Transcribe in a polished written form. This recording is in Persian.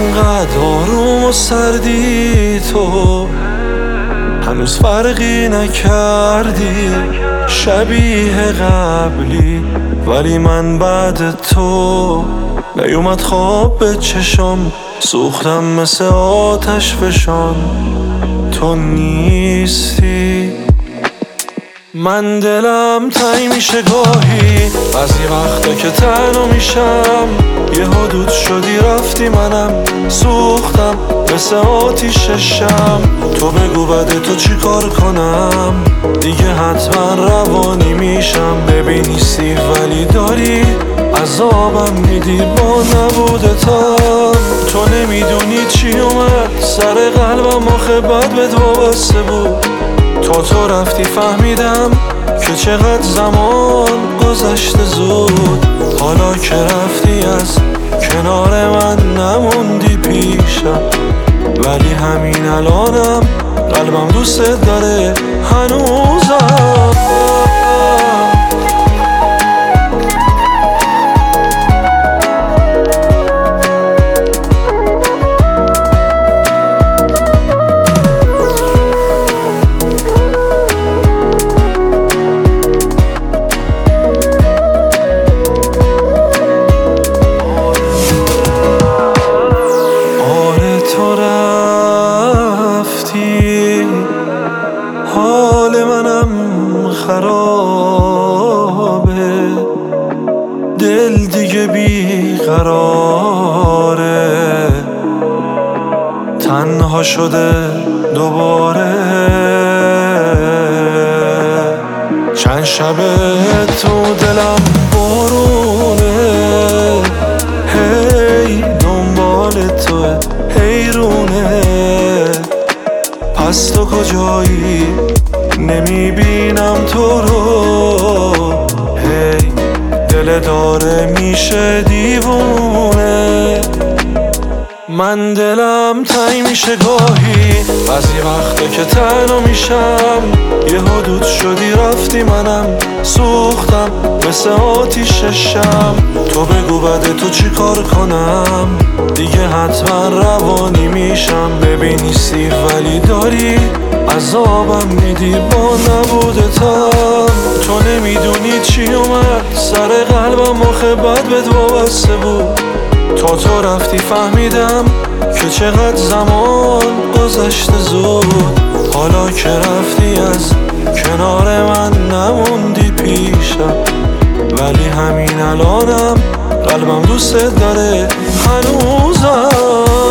انقدر آروم و سردی تو، هنوز فرقی نکردی، شبیه قبلی. ولی من بعد تو نیومد خواب به چشم، سوختم مثل آتش فشان، تو نیستی. من دلم تنگ میشه گاهی، بعضی وقتا که تنها میشم، یه حدود شدی رفتی منم سوختم مثل آتیش شم. تو بگو بعد تو چی کار کنم، دیگه حتما روانی میشم. ببینیستی ولی داری عذابم میدی با نبودتم. تو نمیدونی چی اومد سر قلبم، آخه بد بهت وابسته بود. تو رفتی فهمیدم که چقدر زمان گذشته زود. حالا که رفتی از کنار من نموندی پیشم، ولی همین الانم قلبم دوست داره هنوزم. حال منم خرابه، دل دیگه بیقراره، تنها شده دوباره. چند شبه تو دلم بارونه، هی دنبال توه حیرونه. پس تو کجایی نمیبینم تو رو، هی دل داره میشه دیوونه. من دلم تنگ میشه گاهی، بعضی وقتا که تنها میشم، یه حدود شدی رفتی منم سوختم مثل آتیش شم. تو بگو بعد تو چی کار کنم، دیگه حتما روانی میشم. ببینیستی ولی داری عذابم میدی با نبودتم. تو نمیدونی چی اومد سر قلبم، آخه بد بهت وابسته بود. تو رفتی فهمیدم که چقدر زمان گذشته زود. حالا که رفتی از کنار من نموندی پیشم، ولی همین الانم قلبم دوست داره هنوزم.